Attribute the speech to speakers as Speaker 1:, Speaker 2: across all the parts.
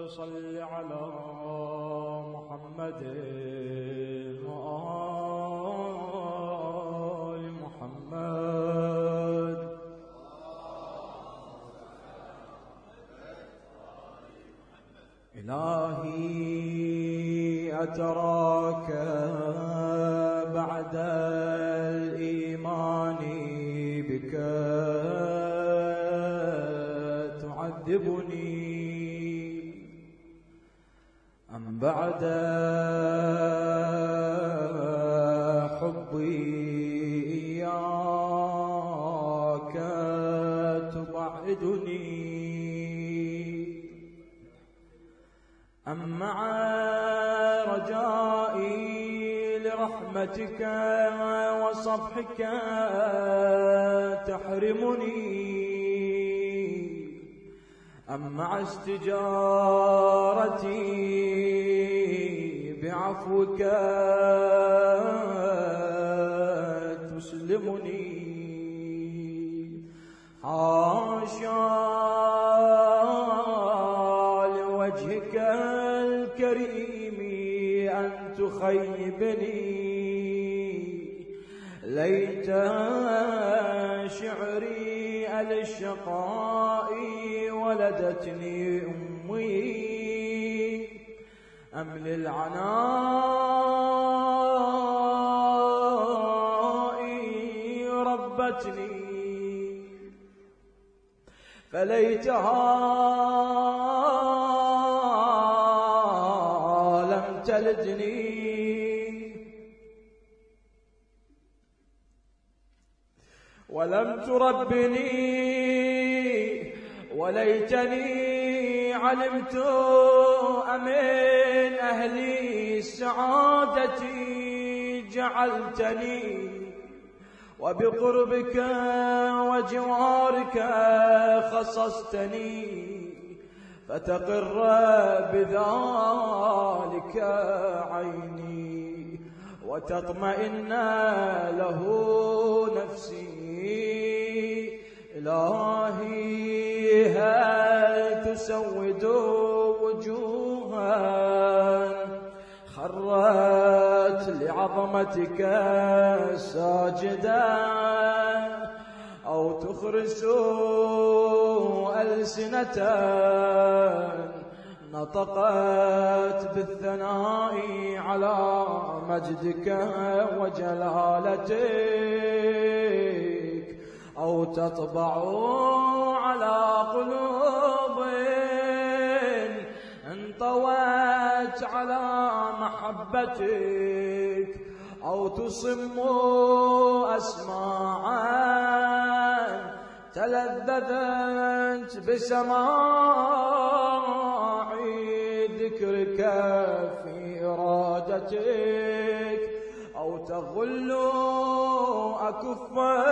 Speaker 1: صل على محمد وآل محمد. إلهي أتراك بعد الإيمان بك تعذبني، أم بعد حبي إياك تبعدني، أم مع رجائي لرحمتك وصفحك تحرمني، أم مع استجارتي بعفوك تسلمني. حاشا لوجهك الكريم أن تخيبني، ليت شعري الشقاء ولدتني أمي، أم للعناء ربتني، فليتها لم تلدني، ولم تربني، وليتني علمت أمن أهلي السعادة جعلتني، وبقربك وجوارك خصصتني، فتقر بذلك عيني وتطمئن له نفسي. إلهي هل تسود وجوها خرت لعظمتك ساجدا، أو تخرس ألسنة نطقت بالثناء على مجدك وجلالتك، أو تطبع على قلوب انطوت على محبتك، أو تصم أسماعا تلذذت بسماع ذكرك في إرادتك، أو تغل أكفا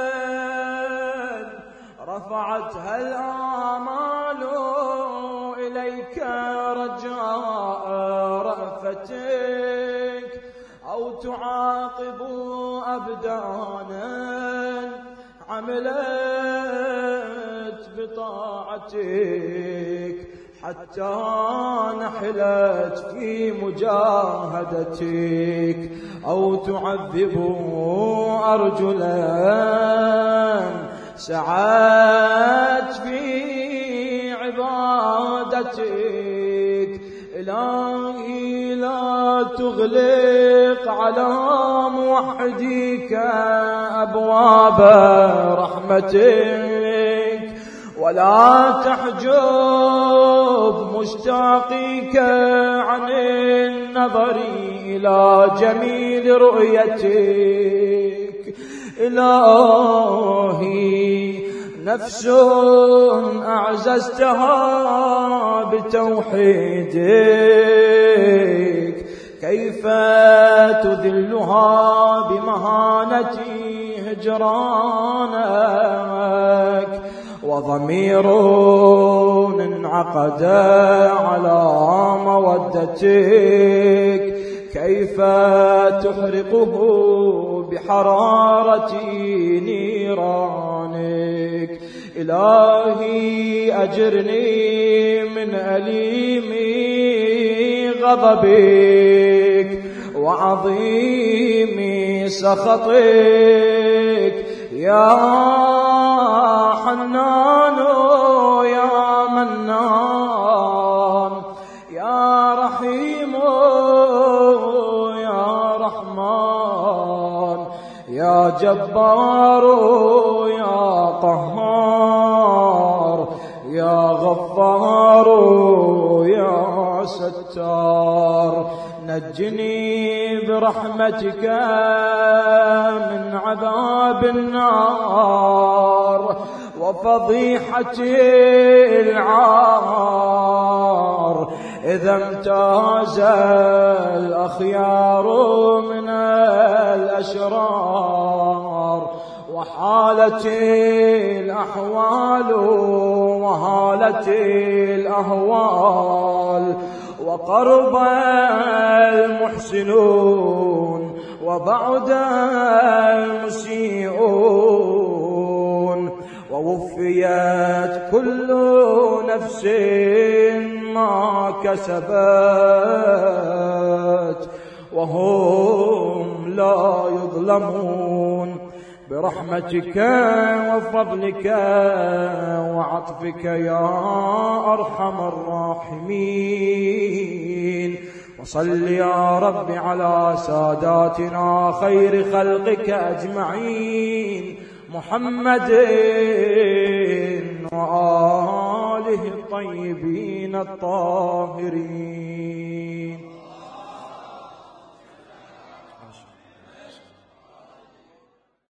Speaker 1: رفعتها الآمال إليك رجاء رأفتك، أو تعاقب أبدانا عملت بطاعتك حتى نحلت في مجاهدتك، أو تعذب أرجلا سعت في عبادتك. إلهي لا تغلق على موحديك أبواب رحمتك، ولا تحجب مشتاقيك عن النظر إلى جميل رؤيتك. إلهي نفس أعززتها بتوحيدك، كيف تذلها بمهانة هجرانك، وضمير انعقد على مودتك كيف تحرقه بحرارة نيرانك. إلهي أجرني من أليم غضبك وعظيم سخطك يا حنان يا منان يا رحيم يا رحمن يا جبار يا قهار يا غفار يا ستار نجني برحمتك من عذاب النار وفضيحة العار إذا امتاز الأخيار من الأشرار وحالت الأحوال وهالت الأهوال وقرب المحسنون وبعد المسيئون ووفيت كل نفس ما كسبت وهم لا يظلمون برحمتك وفضلك وعطفك يا أرحم الراحمين وصل يا رب على ساداتنا خير خلقك أجمعين محمد وآله الطيبين الطاهرين.